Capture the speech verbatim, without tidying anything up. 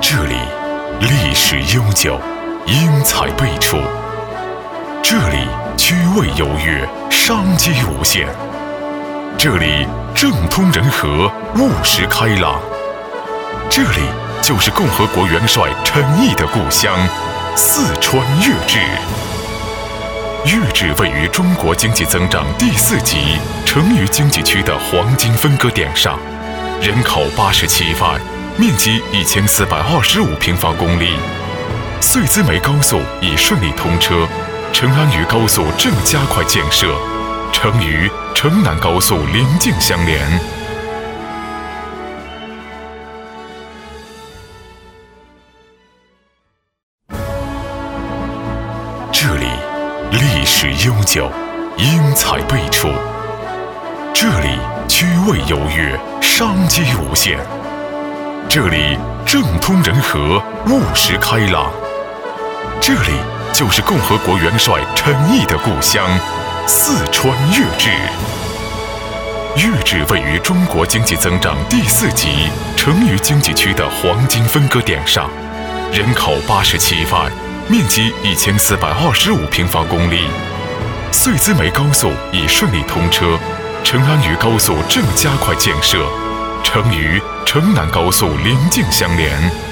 这里历史悠久，英才辈出；这里趣味优越，商机无限；这里政通人和，务实开朗。这里就是共和国元帅陈毅的故乡——四川粤志。粤志位于中国经济增长第四级成渝经济区的黄金分割点上，人口八十七万，面积一千四百二十五平方公里。穗资梅高速已顺利通车，成安渝高速正加快建设，成渝、成南高速邻近相连。这里历史悠久，英才辈出；这里趣味优越，商机无限；这里政通人和，务实开朗。这里就是共和国元帅陈毅的故乡——四川粤志。粤志位于中国经济增长第四级成渝经济区的黄金分割点上，人口八十七万，面积一千四百二十五平方公里。穗资梅高速已顺利通车，成安渝高速正加快建设，成渝、成南高速邻近相连。